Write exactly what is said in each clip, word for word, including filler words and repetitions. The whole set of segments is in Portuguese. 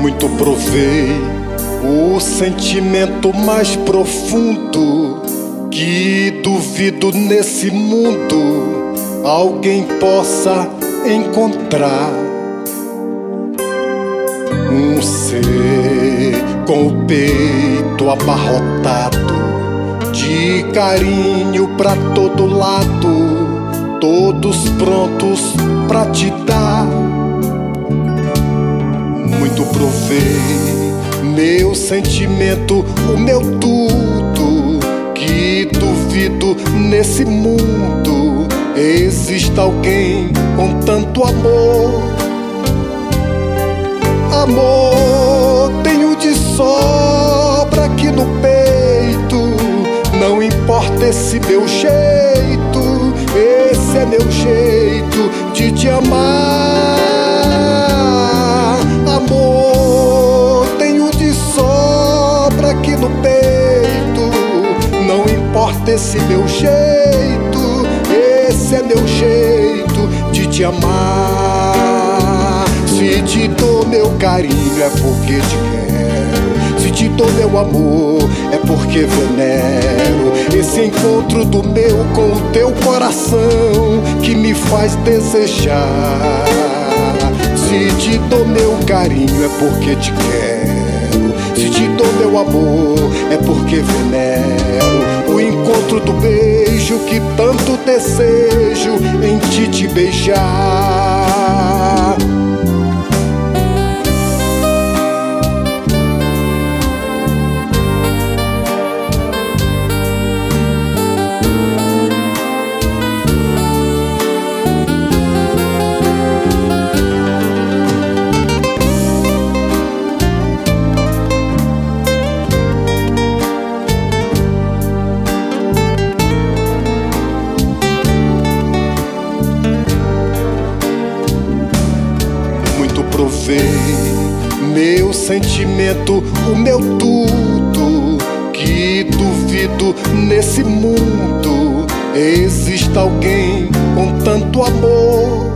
Muito provei o sentimento mais profundo que duvido nesse mundo alguém possa encontrar. Um ser com o peito abarrotado de carinho pra todo lado, todos prontos pra te dar. Muito provei meu sentimento, o meu tudo, que duvido nesse mundo exista alguém com tanto amor. Amor tenho de sobra aqui no peito, não importa esse meu jeito, esse é meu jeito de te amar. Amor tenho de sobra aqui no peito, não importa esse meu jeito, esse é meu jeito de te amar. Se te dou meu carinho é porque te quero, se te dou meu amor é porque venero esse encontro do meu com o teu coração que me faz desejar. Se te dou meu carinho é porque te quero, se te dou meu amor é porque venero o encontro do beijo que tanto desejo em ti te beijar. Provei meu sentimento, o meu tudo, que duvido nesse mundo exista alguém com tanto amor.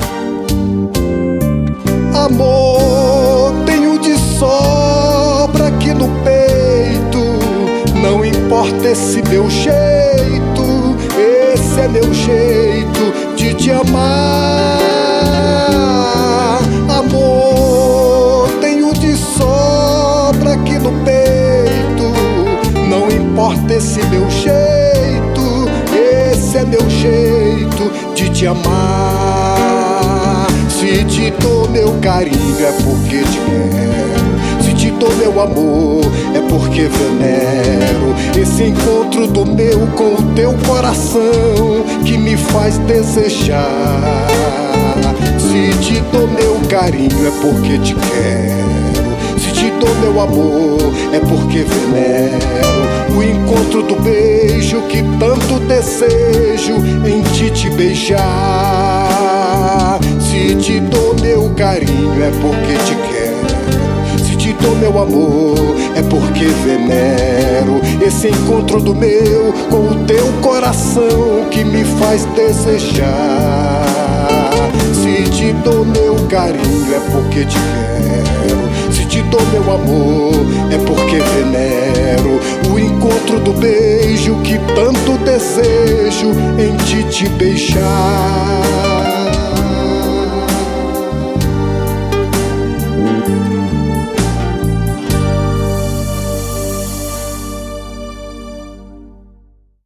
Amor tenho de sobra aqui no peito, não importa esse meu jeito, esse é meu jeito de te amar. Amor tenho de sobra aqui no peito, não importa esse meu jeito, esse é meu jeito de te amar. Se te dou meu carinho é porque te quero, se te dou meu amor é porque venero esse encontro do meu com o teu coração que me faz desejar. Se te dou meu carinho é porque te quero, se te dou meu amor é porque venero o encontro do beijo que tanto desejo em ti te beijar. Se te dou meu carinho é porque te quero, se te dou meu amor é porque venero esse encontro do meu com o teu coração que me faz desejar. Se te dou meu carinho é porque te quero, se te dou meu amor é porque venero o encontro do beijo que tanto desejo em ti te beijar.